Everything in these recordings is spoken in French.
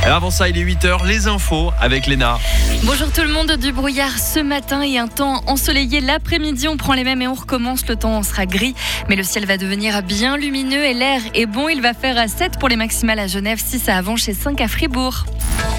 Alors avant ça, il est 8h, les infos avec Léna. Bonjour tout le monde, du brouillard ce matin et un temps ensoleillé l'après-midi. On prend les mêmes et on recommence, le temps sera gris, mais le ciel va devenir bien lumineux et l'air est bon. Il va faire 7 pour les maximales à Genève, 6 à Avenches et 5 à Fribourg.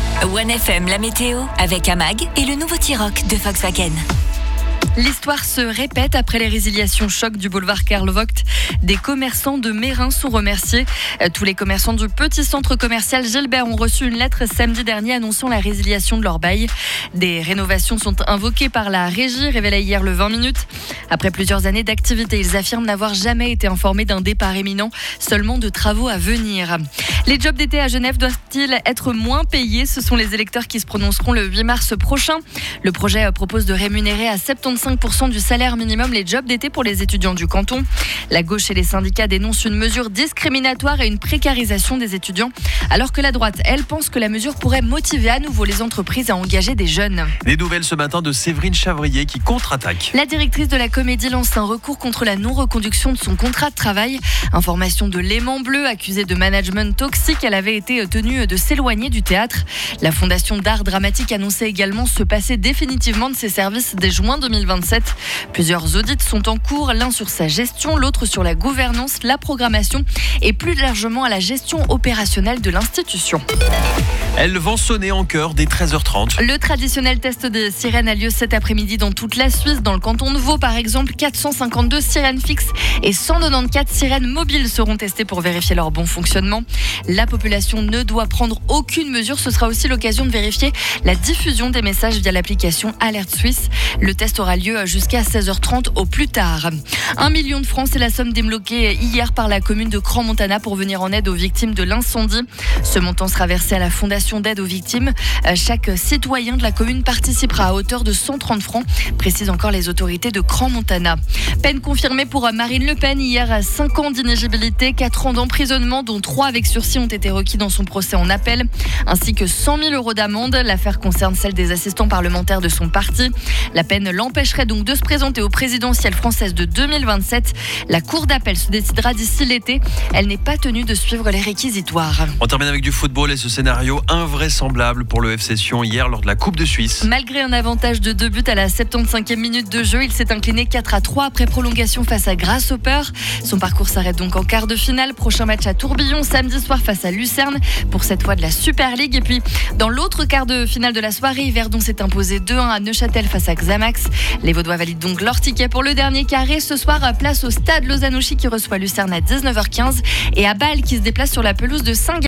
1FM, la météo avec Amag et le nouveau T-Roc de Volkswagen. L'histoire se répète après les résiliations choc du boulevard Karl Vogt. Des commerçants de Meyrin sont remerciés. Tous les commerçants du petit centre commercial Gilbert ont reçu une lettre samedi dernier annonçant la résiliation de leur bail. Des rénovations sont invoquées par la régie, révélée hier le 20 minutes. Après plusieurs années d'activité, ils affirment n'avoir jamais été informés d'un départ imminent, seulement de travaux à venir. Les jobs d'été à Genève doivent-ils être moins payés ? Ce sont les électeurs qui se prononceront le 8 mars prochain. Le projet propose de rémunérer à 75% du salaire minimum les jobs d'été pour les étudiants du canton. La gauche et les syndicats dénoncent une mesure discriminatoire et une précarisation des étudiants, alors que la droite, elle, pense que la mesure pourrait motiver à nouveau les entreprises à engager des jeunes. Des nouvelles ce matin de Séverine Chavrier qui contre-attaque. La directrice de la Comédie lance un recours contre la non-reconduction de son contrat de travail. Information de l'Aimant Bleu, accusée de management toxique, elle avait été tenue de s'éloigner du théâtre. La Fondation d'art dramatique annonçait également se passer définitivement de ses services dès juin 2027. Plusieurs audits sont en cours, l'un sur sa gestion, l'autre sur la gouvernance, la programmation et plus largement à la gestion opérationnelle de l'institution. Elles vont sonner en chœur dès 13h30. Le traditionnel test des sirènes a lieu cet après-midi dans toute la Suisse. Dans le canton de Vaud, par exemple, 452 sirènes fixes et 194 sirènes mobiles seront testées pour vérifier leur bon fonctionnement. La population ne doit prendre aucune mesure. Ce sera aussi l'occasion de vérifier la diffusion des messages via l'application Alerte Suisse. Le test aura lieu jusqu'à 16h30 au plus tard. 1 million de francs, c'est la somme débloquée hier par la commune de Crans-Montana pour venir en aide aux victimes de l'incendie. Ce montant sera versé à la Fondation d'aide aux victimes. Chaque citoyen de la commune participera à hauteur de 130 francs, précisent encore les autorités de Crans-Montana. Peine confirmée pour Marine Le Pen. Hier, 5 ans d'inéligibilité, 4 ans d'emprisonnement, dont 3 avec sursis ont été requis dans son procès en appel, ainsi que 100 000 € d'amende. L'affaire concerne celle des assistants parlementaires de son parti. La peine l'empêcherait donc de se présenter aux présidentielles françaises de 2027. La cour d'appel se décidera d'ici l'été. Elle n'est pas tenue de suivre les réquisitoires. On termine avec du football et ce scénario invraisemblable pour le FC Sion hier lors de la Coupe de Suisse. Malgré un avantage de 2 buts à la 75e minute de jeu, il s'est incliné 4-3 après prolongation face à Grasshopper. Son parcours s'arrête donc en quart de finale. Prochain match à Tourbillon samedi soir face à Lucerne pour cette fois de la Super League. Et puis dans l'autre quart de finale de la soirée, Verdon s'est imposé 2-1 à Neuchâtel face à Xamax. Les Vaudois valident donc leur ticket pour le dernier carré. Ce soir, place au stade Lozanouchi qui reçoit Lucerne à 19h15 et à Bâle qui se déplace sur la pelouse de Saint-Gall.